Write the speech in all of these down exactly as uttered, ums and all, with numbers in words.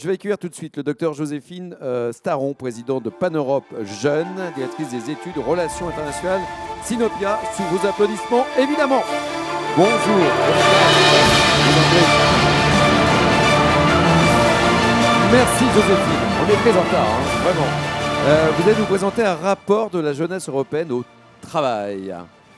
Je vais accueillir tout de suite le docteur Joséphine euh, Staron, présidente de Pan-Europe Jeunes, directrice des études Relations internationales, Sinopia, sous vos applaudissements, évidemment. Bonjour. Merci Joséphine, on est très en retard, hein, vraiment. Euh, vous allez nous présenter un rapport de la jeunesse européenne au travail.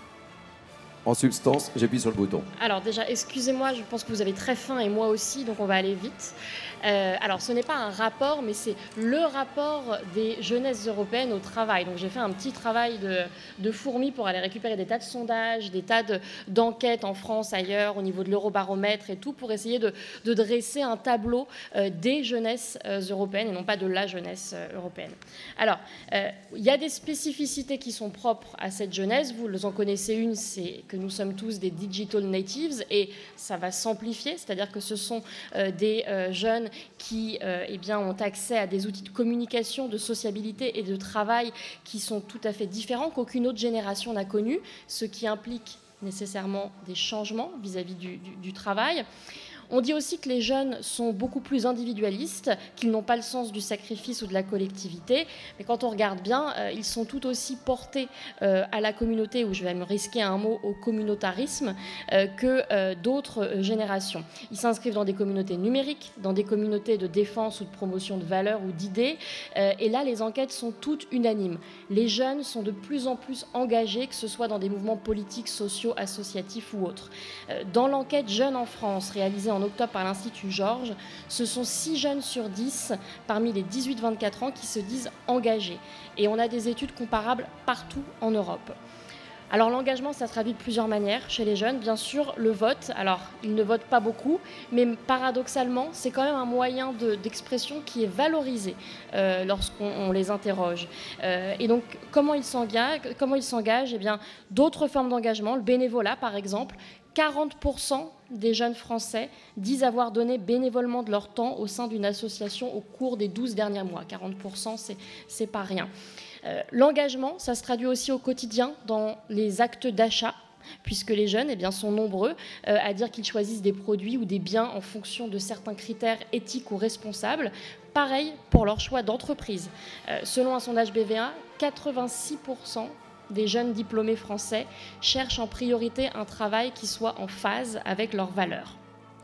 En substance, j'appuie sur le bouton. Alors déjà, excusez-moi, je pense que vous avez très faim et moi aussi, donc on va aller vite. Euh, alors ce n'est pas un rapport, mais c'est le rapport des jeunesses européennes au travail. Donc j'ai fait un petit travail de, de fourmi pour aller récupérer des tas de sondages, des tas de, d'enquêtes en France, ailleurs, au niveau de l'eurobaromètre et tout, pour essayer de, de dresser un tableau euh, des jeunesses euh, européennes et non pas de la jeunesse euh, européenne. Alors, euh, il y a des spécificités qui sont propres à cette jeunesse. Vous en connaissez une, c'est que nous sommes tous des digital natives et ça va s'amplifier, c'est-à-dire que ce sont euh, des euh, jeunes qui euh, eh bien, ont accès à des outils de communication, de sociabilité et de travail qui sont tout à fait différents qu'aucune autre génération n'a connus, ce qui implique nécessairement des changements vis-à-vis du, du, du travail. On dit aussi que les jeunes sont beaucoup plus individualistes, qu'ils n'ont pas le sens du sacrifice ou de la collectivité. Mais quand on regarde bien, euh, ils sont tout aussi portés euh, à la communauté, ou je vais me risquer un mot, au communautarisme, euh, que euh, d'autres euh, générations. Ils s'inscrivent dans des communautés numériques, dans des communautés de défense ou de promotion de valeurs ou d'idées. Euh, et là, les enquêtes sont toutes unanimes. Les jeunes sont de plus en plus engagés, que ce soit dans des mouvements politiques, sociaux, associatifs ou autres. Euh, dans l'enquête Jeunes en France, réalisée en octobre par l'Institut Georges, ce sont six jeunes sur dix parmi les dix-huit vingt-quatre ans qui se disent engagés. Et on a des études comparables partout en Europe. Alors l'engagement, ça se traduit de plusieurs manières chez les jeunes. Bien sûr, le vote. Alors, ils ne votent pas beaucoup, mais paradoxalement, c'est quand même un moyen de, d'expression qui est valorisé euh, lorsqu'on les interroge. Euh, et donc, comment ils s'engagent, comment ils s'engagent ? Eh bien, d'autres formes d'engagement, le bénévolat par exemple. quarante pour cent des jeunes Français disent avoir donné bénévolement de leur temps au sein d'une association au cours des douze derniers mois. quarante pour cent, c'est, c'est pas rien. Euh, l'engagement, ça se traduit aussi au quotidien dans les actes d'achat, puisque les jeunes eh bien, sont nombreux euh, à dire qu'ils choisissent des produits ou des biens en fonction de certains critères éthiques ou responsables. Pareil pour leur choix d'entreprise. Euh, selon un sondage B V A, quatre-vingt-six pour cent des jeunes diplômés français cherchent en priorité un travail qui soit en phase avec leurs valeurs.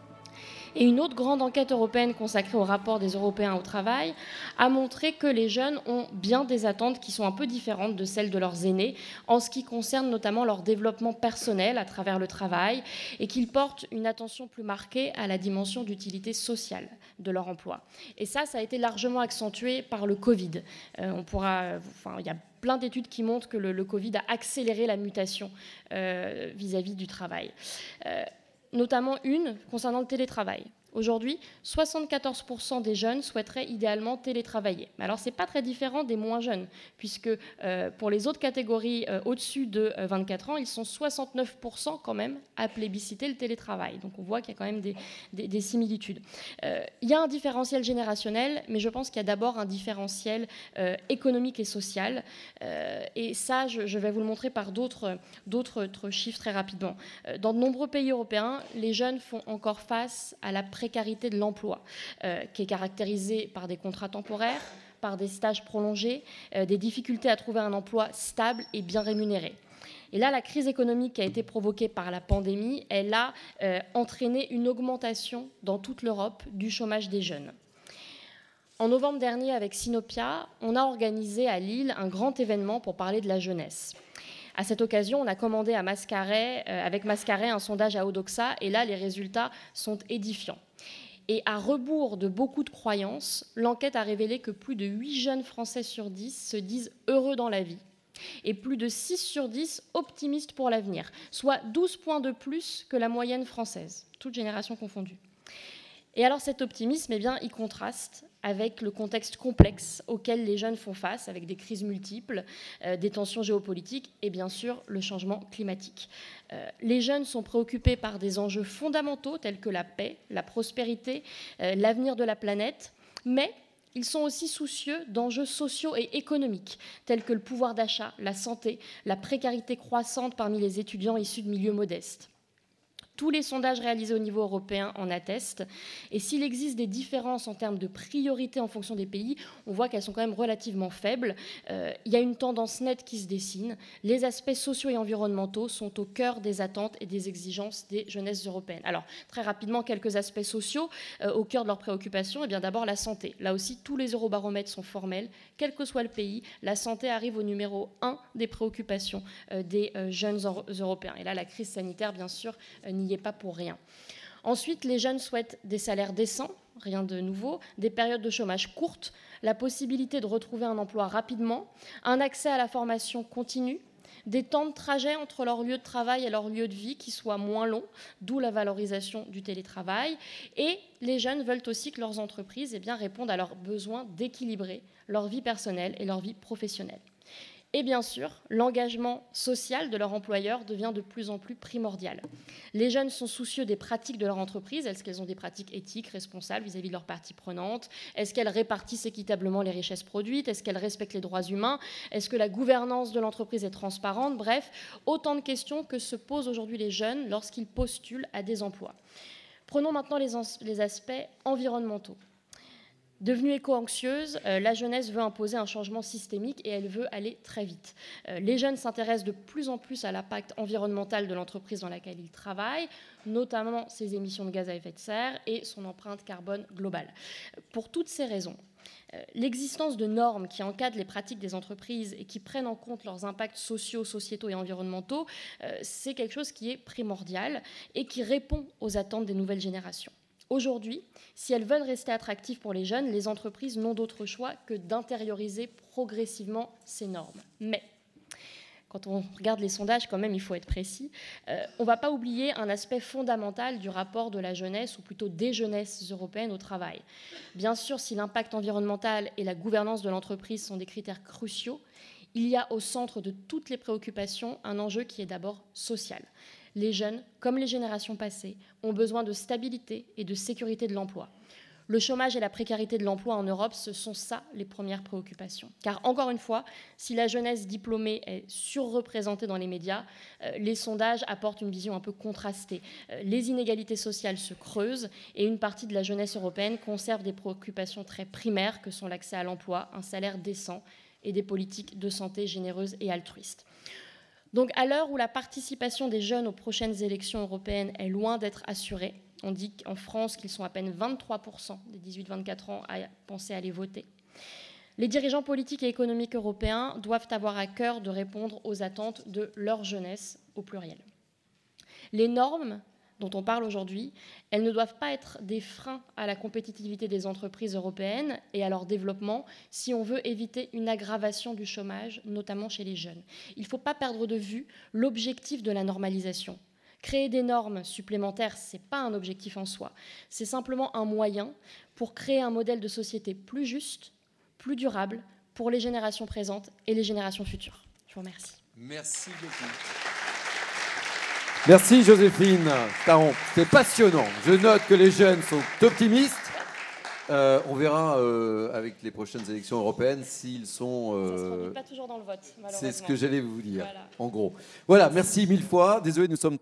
Et une autre grande enquête européenne consacrée au rapport des Européens au travail a montré que les jeunes ont bien des attentes qui sont un peu différentes de celles de leurs aînés en ce qui concerne notamment leur développement personnel à travers le travail et qu'ils portent une attention plus marquée à la dimension d'utilité sociale de leur emploi. Et ça, ça a été largement accentué par le Covid. Euh, on pourra, enfin, il y a plein d'études qui montrent que le, le Covid a accéléré la mutation euh, vis-à-vis du travail. Euh, notamment une concernant le télétravail. Aujourd'hui, soixante-quatorze pour cent des jeunes souhaiteraient idéalement télétravailler. Mais alors, ce n'est pas très différent des moins jeunes, puisque euh, pour les autres catégories euh, au-dessus de euh, vingt-quatre ans, ils sont soixante-neuf pour cent quand même à plébisciter le télétravail. Donc on voit qu'il y a quand même des, des, des similitudes. Euh, il y a un différentiel générationnel, mais je pense qu'il y a d'abord un différentiel euh, économique et social. Euh, et ça, je, je vais vous le montrer par d'autres, d'autres chiffres très rapidement. Euh, dans de nombreux pays européens, les jeunes font encore face à la précarité de l'emploi, euh, qui est caractérisée par des contrats temporaires, par des stages prolongés, euh, des difficultés à trouver un emploi stable et bien rémunéré. Et là, la crise économique qui a été provoquée par la pandémie, elle a euh, entraîné une augmentation dans toute l'Europe du chômage des jeunes. En novembre dernier, avec Sinopia, on a organisé à Lille un grand événement pour parler de la jeunesse. À cette occasion, on a commandé à Mascaret, euh, avec Mascaret un sondage à Odoxa, et là, les résultats sont édifiants. Et à rebours de beaucoup de croyances, l'enquête a révélé que plus de huit jeunes Français sur dix se disent heureux dans la vie et plus de six sur dix optimistes pour l'avenir, soit douze points de plus que la moyenne française, toutes générations confondues. Et alors cet optimisme, eh bien, il contraste avec le contexte complexe auquel les jeunes font face, avec des crises multiples, euh, des tensions géopolitiques et bien sûr le changement climatique. Euh, les jeunes sont préoccupés par des enjeux fondamentaux tels que la paix, la prospérité, euh, l'avenir de la planète, mais ils sont aussi soucieux d'enjeux sociaux et économiques tels que le pouvoir d'achat, la santé, la précarité croissante parmi les étudiants issus de milieux modestes. Tous les sondages réalisés au niveau européen en attestent. Et s'il existe des différences en termes de priorité en fonction des pays, on voit qu'elles sont quand même relativement faibles. Euh, il y a une tendance nette qui se dessine. Les aspects sociaux et environnementaux sont au cœur des attentes et des exigences des jeunesses européennes. Alors, très rapidement, quelques aspects sociaux euh, au cœur de leurs préoccupations. Eh bien, d'abord, la santé. Là aussi, tous les eurobaromètres sont formels. Quel que soit le pays, la santé arrive au numéro un des préoccupations euh, des euh, jeunes européens. Et là, la crise sanitaire, bien sûr, euh, n'y est pas pour rien. Ensuite, les jeunes souhaitent des salaires décents, rien de nouveau, des périodes de chômage courtes, la possibilité de retrouver un emploi rapidement, un accès à la formation continue, des temps de trajet entre leur lieu de travail et leur lieu de vie qui soient moins longs, d'où la valorisation du télétravail. Et les jeunes veulent aussi que leurs entreprises eh bien, répondent à leurs besoins d'équilibrer leur vie personnelle et leur vie professionnelle. Et bien sûr, l'engagement social de leur employeur devient de plus en plus primordial. Les jeunes sont soucieux des pratiques de leur entreprise. Est-ce qu'elles ont des pratiques éthiques, responsables vis-à-vis de leurs parties prenantes? Est-ce qu'elles répartissent équitablement les richesses produites? Est-ce qu'elles respectent les droits humains? Est-ce que la gouvernance de l'entreprise est transparente? Bref, autant de questions que se posent aujourd'hui les jeunes lorsqu'ils postulent à des emplois. Prenons maintenant les, les aspects environnementaux. Devenue éco-anxieuse, euh, la jeunesse veut imposer un changement systémique et elle veut aller très vite. Euh, les jeunes s'intéressent de plus en plus à l'impact environnemental de l'entreprise dans laquelle ils travaillent, notamment ses émissions de gaz à effet de serre et son empreinte carbone globale. Pour toutes ces raisons, euh, l'existence de normes qui encadrent les pratiques des entreprises et qui prennent en compte leurs impacts sociaux, sociétaux et environnementaux, euh, c'est quelque chose qui est primordial et qui répond aux attentes des nouvelles générations. Aujourd'hui, si elles veulent rester attractives pour les jeunes, les entreprises n'ont d'autre choix que d'intérioriser progressivement ces normes. Mais, quand on regarde les sondages, quand même, il faut être précis, euh, on ne va pas oublier un aspect fondamental du rapport de la jeunesse, ou plutôt des jeunesses européennes au travail. Bien sûr, si l'impact environnemental et la gouvernance de l'entreprise sont des critères cruciaux, il y a au centre de toutes les préoccupations un enjeu qui est d'abord social. Les jeunes, comme les générations passées, ont besoin de stabilité et de sécurité de l'emploi. Le chômage et la précarité de l'emploi en Europe, ce sont ça les premières préoccupations. Car encore une fois, si la jeunesse diplômée est surreprésentée dans les médias, euh, les sondages apportent une vision un peu contrastée. Euh, les inégalités sociales se creusent et une partie de la jeunesse européenne conserve des préoccupations très primaires que sont l'accès à l'emploi, un salaire décent et des politiques de santé généreuses et altruistes. Donc à l'heure où la participation des jeunes aux prochaines élections européennes est loin d'être assurée, on dit qu'en France qu'ils sont à peine vingt-trois pour cent des dix-huit vingt-quatre ans à penser aller voter, les dirigeants politiques et économiques européens doivent avoir à cœur de répondre aux attentes de leur jeunesse au pluriel. Les normes dont on parle aujourd'hui, elles ne doivent pas être des freins à la compétitivité des entreprises européennes et à leur développement si on veut éviter une aggravation du chômage, notamment chez les jeunes. Il ne faut pas perdre de vue l'objectif de la normalisation. Créer des normes supplémentaires, ce n'est pas un objectif en soi. C'est simplement un moyen pour créer un modèle de société plus juste, plus durable pour les générations présentes et les générations futures. Je vous remercie. Merci beaucoup. Merci Joséphine Taron, c'était passionnant. Je note que les jeunes sont optimistes. Euh, on verra euh, avec les prochaines élections européennes s'ils sont... Euh, Ça ne se traduit pas toujours dans le vote, malheureusement. C'est ce que j'allais vous dire, Voilà. en gros. Voilà, merci mille fois. Désolé, nous sommes